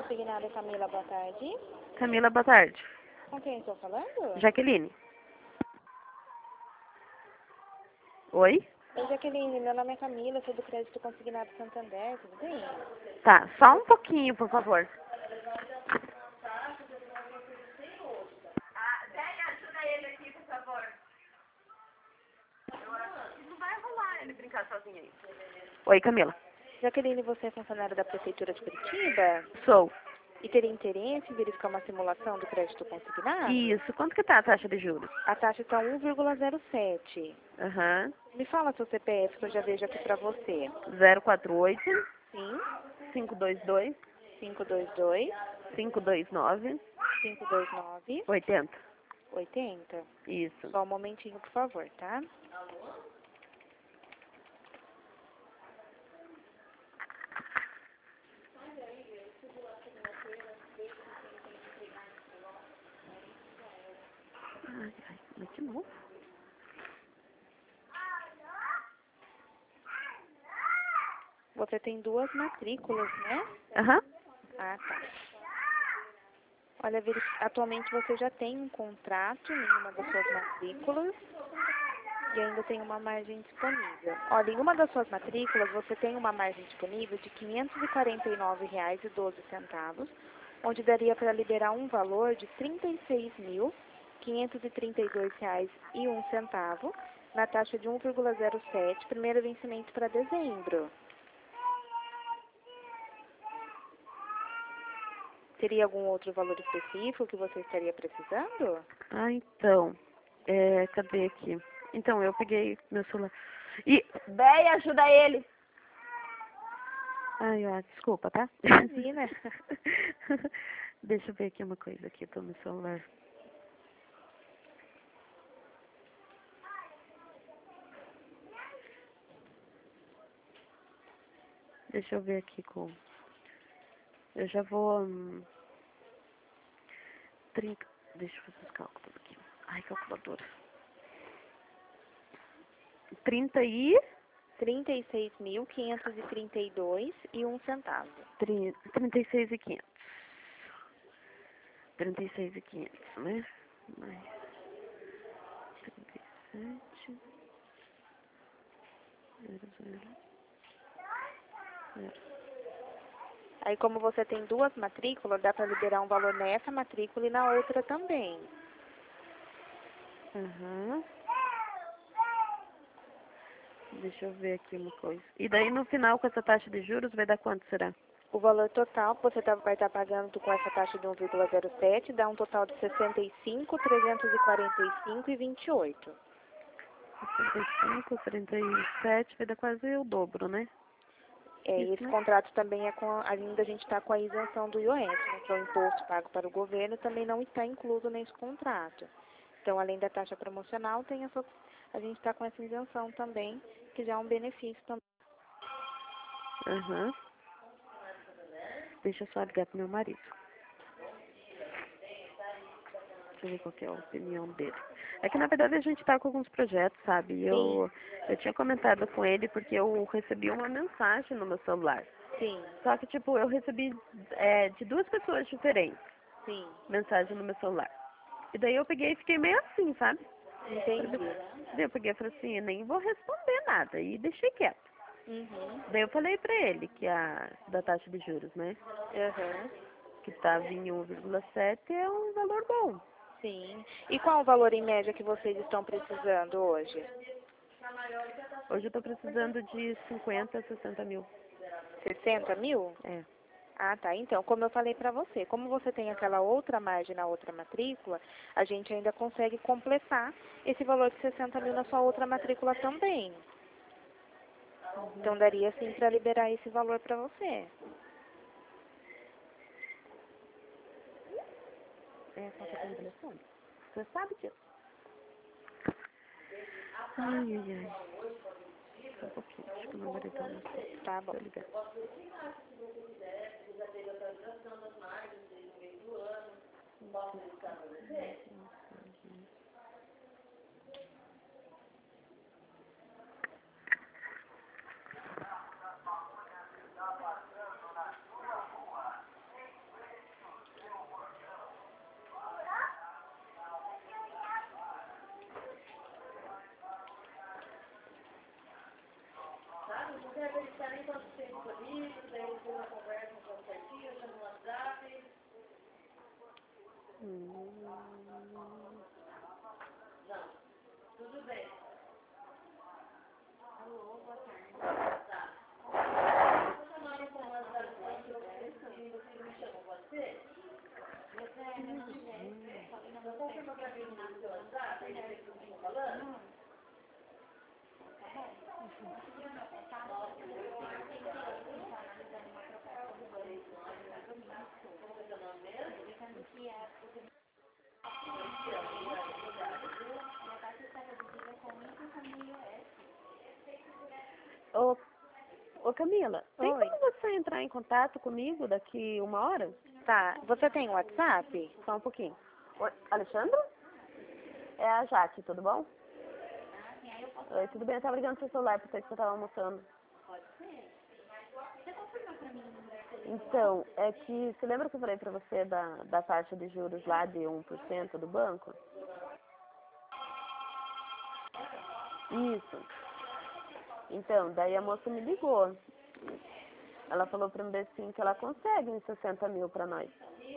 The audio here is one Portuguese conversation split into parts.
consignada Camila, boa tarde. Camila, boa tarde. Com quem estou falando? Jaqueline. Oi? Oi, Jaqueline, meu nome é Camila, sou do Crédito Consignado Santander, tudo bem? Tá, só um pouquinho, por favor. Ajuda ele aqui, por favor. Não vai rolar ele brincar sozinho aí. Oi, Camila. Jaqueline, você é funcionária da Prefeitura de Curitiba? Sou. E teria interesse em verificar uma simulação do crédito consignado? Isso. Quanto que tá a taxa de juros? A taxa está 1,07. Aham. Me fala seu CPF que eu já vejo aqui para você. 048 Sim, 522 522 529 529 80. 80. Isso. Só um momentinho, por favor, tá? Ai, mas de novo? Você tem duas matrículas, né? Aham. Ah, tá. Olha, atualmente você já tem um contrato em uma das suas matrículas e ainda tem uma margem disponível. Olha, em uma das suas matrículas você tem uma margem disponível de R$ 549,12, onde daria para liberar um valor de R$ 36.532,01 na taxa de 1,07, primeiro vencimento para dezembro. Teria algum outro valor específico que você estaria precisando? Ah, então. Cadê aqui? Então, eu peguei meu celular. E. Véi, ajuda ele! Ai, ó, desculpa, tá? Imagina. Deixa eu ver aqui uma coisa aqui, eu tô no celular. Deixa eu ver aqui com. Eu já vou. 30. Deixa eu fazer os cálculos aqui. Ai, calculadora. 30 e. R$ 36.532,01. 36.500. 36.500, né? Mais 37. 00. Aí, como você tem duas matrículas, dá para liberar um valor nessa matrícula e na outra também. Aham. Deixa eu ver aqui uma coisa. E daí no final com essa taxa de juros vai dar quanto será? O valor total que você vai estar pagando com essa taxa de 1,07 dá um total de R$ 65.345,28. 65, 37, vai dar quase o dobro, né? E Isso, esse né? contrato também é com, ainda a gente está com a isenção do IOF, né, que é o imposto pago para o governo, também não está incluso nesse contrato. Então, além da taxa promocional, a gente está com essa isenção também, que já é um benefício também. Aham. Deixa eu só ligar pro meu marido. Deixa eu ver qual que é a opinião dele. É que na verdade a gente tá com alguns projetos, sabe? Eu tinha comentado com ele porque eu recebi uma mensagem no meu celular. Sim, Só que tipo, eu recebi de duas pessoas diferentes sim, mensagem no meu celular. E daí eu peguei e fiquei meio assim, sabe? entendi. Daí eu peguei e falei assim, eu nem vou responder nada. E deixei quieto. Uhum, Daí eu falei pra ele que da taxa de juros, né? uhum, Que estava em 1,7 é um valor bom. sim. E qual o valor em média que vocês estão precisando hoje? Hoje eu tô precisando de 50, 60 mil. 60 mil? É. Ah, tá. Então, como eu falei para você, como você tem aquela outra margem na outra matrícula, a gente ainda consegue completar esse valor de 60 mil na sua outra matrícula também. Então, daria sim para liberar esse valor para você. É, só que tem telefone. Você sabe disso. Ai, ai, ai. Só um pouquinho. Acho que o meu marido tá no centro. Tá bom. Deixa eu ligar. Ô, ô Camila, tem Oi. como você entrar em contato comigo daqui 1 hora? Tá. Você tem WhatsApp? Só um pouquinho. Oi, Alexandre? É a Jaque, tudo bom? Oi, tudo bem? Eu tava ligando pro seu celular porque você tava almoçando. Então, é que, você lembra que eu falei pra você da taxa de juros lá de 1% do banco? Isso. Então, daí a moça me ligou. Ela falou pra mim assim que ela consegue uns 60 mil pra nós.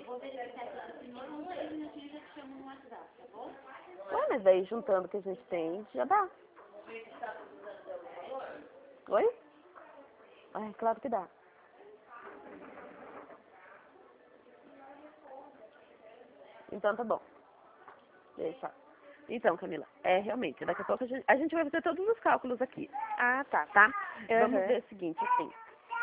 Ué, mas daí juntando o que a gente tem, já dá. Oi? Ai, claro que dá. Então tá bom. Deixa. Então, Camila, realmente, daqui a pouco a gente vai fazer todos os cálculos aqui, Ah, tá. tá? Vamos Uhum. ver o seguinte, assim.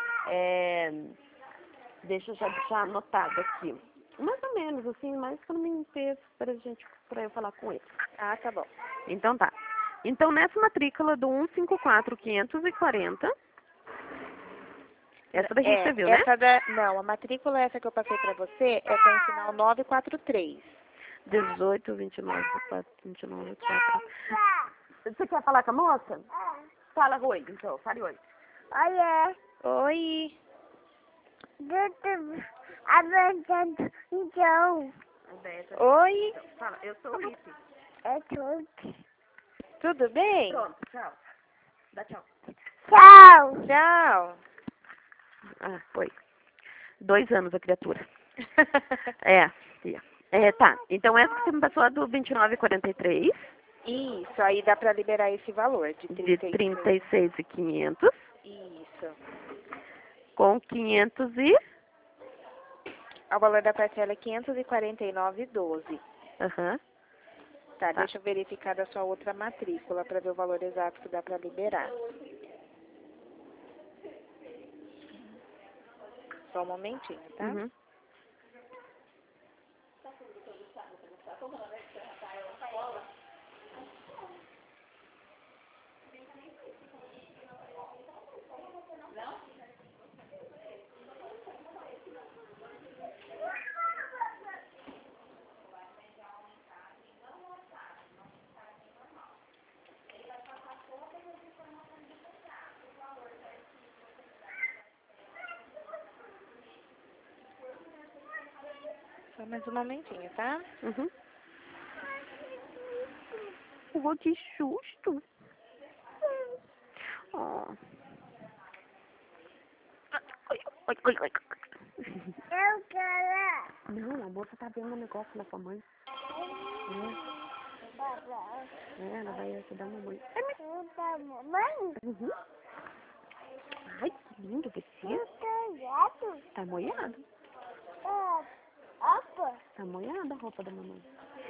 Deixa eu já deixar anotado aqui. Mais ou menos, assim, mais que eu não me peso pra eu falar com ele. Ah, tá bom. Então tá. Então nessa matrícula do 154.540, essa da gente viu, né? Não, a matrícula essa que eu passei pra você é com o final 943. 18, 29, 4, 29, 4. Você quer falar com a moça? Fala oi, então. Fale oi. Olha, Oi. avançando, então, Oi. Fala, eu sou o Ulisses. é tudo. Tudo bem? Pronto, tchau. Dá tchau. Tchau. Tchau. Ah, foi. 2 anos a criatura. Tia. Tá. Então essa que você me passou é do 29,43. Isso, aí dá pra liberar esse valor de De 36. 36.500 Isso. com 500 e... O valor da parcela é 549,12. Aham. Tá, deixa eu verificar da sua outra matrícula pra ver o valor exato que dá pra liberar. Só um momentinho, tá? Uhum. Só mais um momentinho, tá? Uhum. Oh, que susto. Oh. Oi, oi, oi, oi. Eu quero. Não, a moça tá vendo um negócio na sua mãe. Ela vai ajudar a mamãe. Mamãe, Uhum. Ai, que lindo você. gato. Tá molhado. Opa. Tá molhada a roupa da mamãe.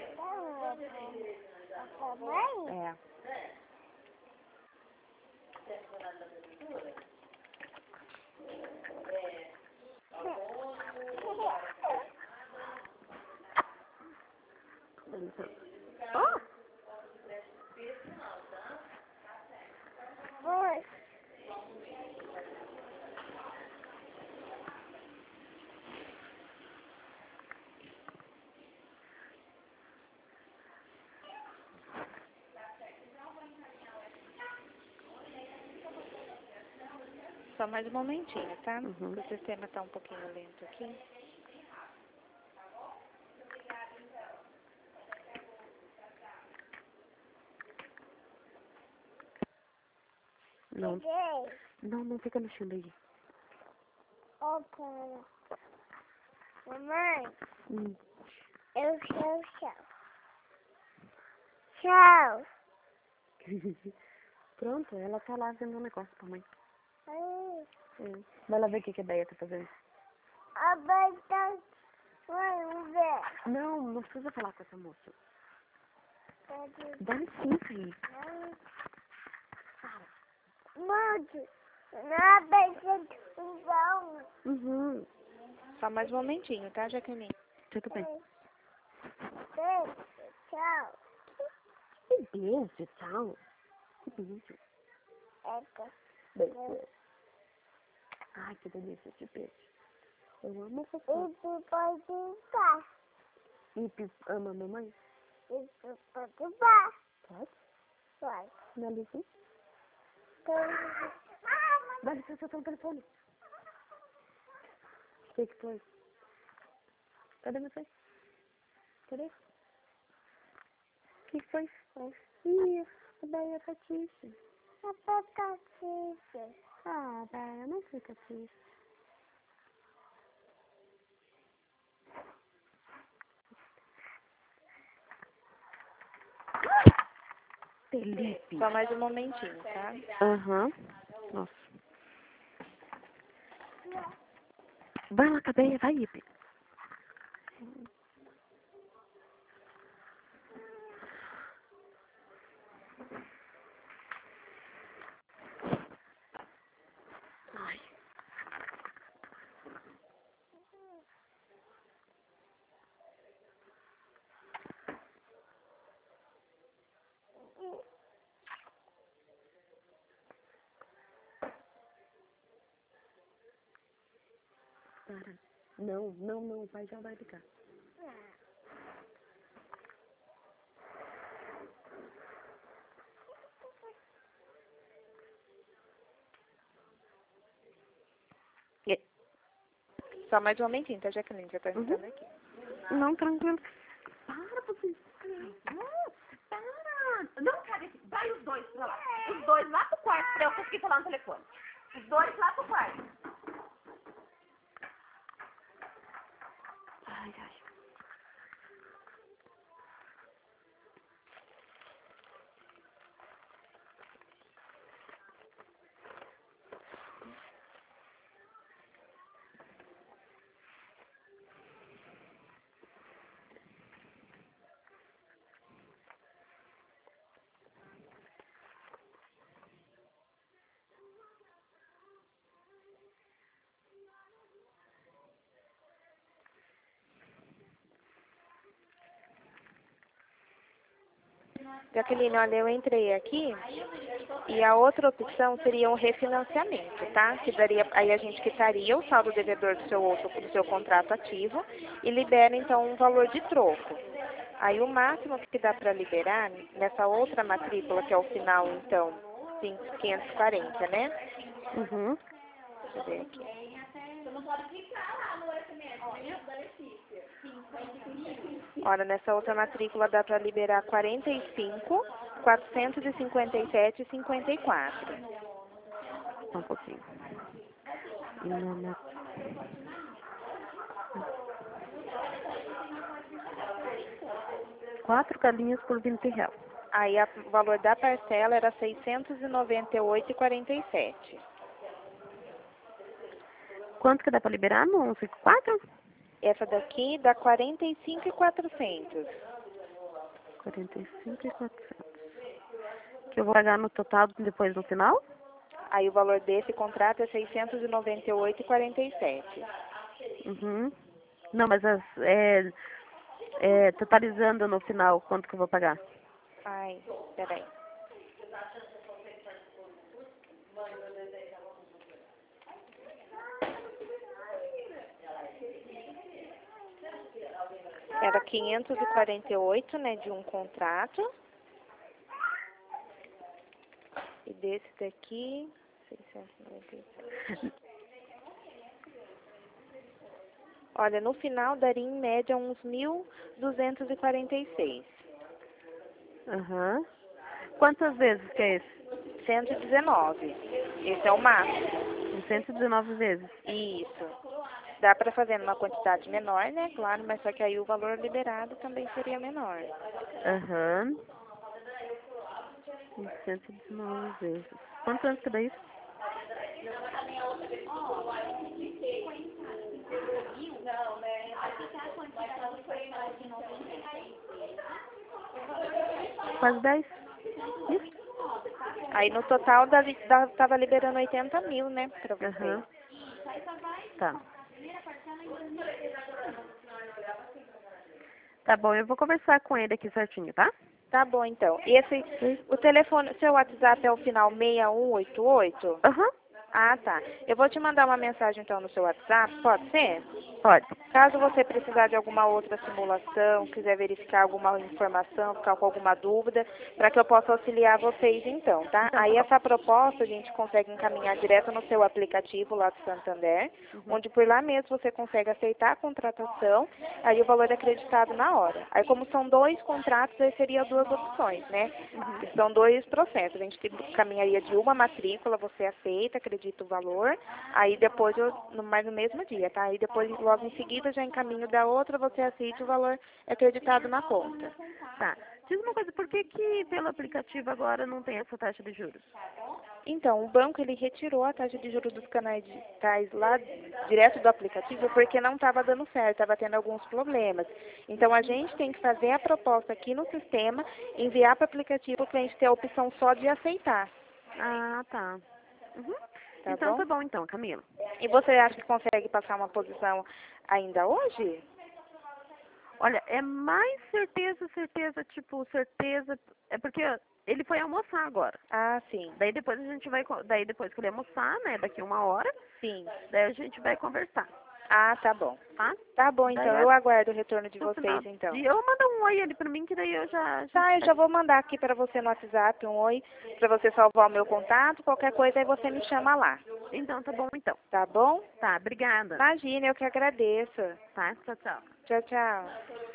Mamãe? É. Oh! Oi. Só mais um momentinho, tá? Uhum. Porque o sistema tá um pouquinho lento aqui. Não, Peguei. não fica mexendo aí. Opa. Mamãe. Hum. Eu sou tchau. Tchau. Pronto, ela tá lá vendo um negócio pra mãe. Ai, Vai lá ver o que a Deia tá fazendo. a batata vai ver. Não, não precisa falar com essa moça. Dá licença aí. Mãe, na batata vamos. Uhum. Só mais um momentinho, tá, Jaqueline? Tudo bem. Beijo, tchau. Que beijo, tchau. Que beijo. Eca. Beijo. Ai, que delícia esse beijo. Eu amo essa E coisa. tu pode brincar. Ipe ama a mamãe? E tu pode brincar. Pode? Pode. Dá licença. Dá licença, eu tô no telefone. O que foi? Cadê você? Cadê? O que foi? Ih, a Deia tá triste. A batata. Ah, Deia, não fica triste. Felipe. Só mais um momentinho, tá? Aham. Nossa. Vai lá, cadeia, vai, Ipe. Ai. Para. Não, não, não, o pai já vai ligar. Só mais um momentinho, tá, Jaqueline? Já tô entrando aqui. Não, tranquilo. Para, você. Para. Não, cara, vai os dois pra lá. Os dois lá pro quarto pra eu conseguir falar no telefone. Os dois lá pro quarto. Ai, ai. Jaqueline, olha, eu entrei aqui e a outra opção seria um refinanciamento, tá? Que daria, aí a gente quitaria o saldo devedor do seu contrato ativo e libera então um valor de troco. Aí o máximo que dá para liberar nessa outra matrícula, que é o final então 540, né? Uhum. Deixa eu ver aqui. Olha, nessa outra matrícula dá para liberar 45, 457,54. Só um pouquinho. E na... 4 galinhas por R$ 20. Aí o valor da parcela era 698,47. Quanto que dá pra liberar no 154? Essa daqui dá 45,400. 45.400. Que eu vou pagar no total depois no final? Aí o valor desse contrato é 698,47. Uhum. Não, mas totalizando no final, quanto que eu vou pagar? Ai, peraí. Era 548, né, de um contrato. E desse daqui, 697. Olha, no final daria em média uns 1.246. Aham. Quantas vezes que é esse? 119. Esse é o máximo. 119 vezes. Isso. Dá para fazer numa quantidade menor, né? Claro, mas só que aí o valor liberado também seria menor. Aham. 119 vezes. Quantos anos que dá isso? Quase 10. Isso? Aí no total tava liberando 80 mil, né? Pra você. Aham. Tá. Tá bom, eu vou conversar com ele aqui certinho, tá? Tá bom, então. E o telefone, seu WhatsApp é o final 6188? Aham. Ah, tá. Eu vou te mandar uma mensagem, então, no seu WhatsApp, pode ser? Pode. Caso você precisar de alguma outra simulação, quiser verificar alguma informação, ficar com alguma dúvida, para que eu possa auxiliar vocês, então, tá? Aí essa proposta a gente consegue encaminhar direto no seu aplicativo lá do Santander, onde por lá mesmo você consegue aceitar a contratação, aí o valor é acreditado na hora. Aí como são 2 contratos, aí seria 2 opções, né? São 2 processos. A gente caminharia de uma matrícula, você aceita, acredita o valor, aí depois, mas no mesmo dia, tá? Aí depois, logo em seguida, já encaminho da outra, você aceita o valor é acreditado na conta. Tá. Diz uma coisa, por que pelo aplicativo agora não tem essa taxa de juros? Então, o banco, ele retirou a taxa de juros dos canais digitais lá, direto do aplicativo, porque não estava dando certo, estava tendo alguns problemas. Então, a gente tem que fazer a proposta aqui no sistema, enviar para o aplicativo para o cliente ter a opção só de aceitar. Ah, tá. Tá Então bom? tá bom então, Camila. E você acha que consegue passar uma posição ainda hoje? Olha, é mais certeza. É porque ele foi almoçar agora. Ah, sim. Daí depois a gente vai, daí depois que ele almoçar, né, daqui 1 hora, Sim. daí a gente vai conversar, Ah, tá bom. tá? Tá bom, então. Daí Eu aguardo o retorno de no final vocês, então. do dia, eu mando um oi ali pra mim, que daí eu já... Tá, eu já vou mandar aqui para você no WhatsApp um oi, para você salvar o meu contato. Qualquer coisa aí você me chama lá. Então tá bom então. Tá bom? Tá, obrigada. Imagina, eu que agradeço. Tá, tchau, tchau. Tchau, tchau.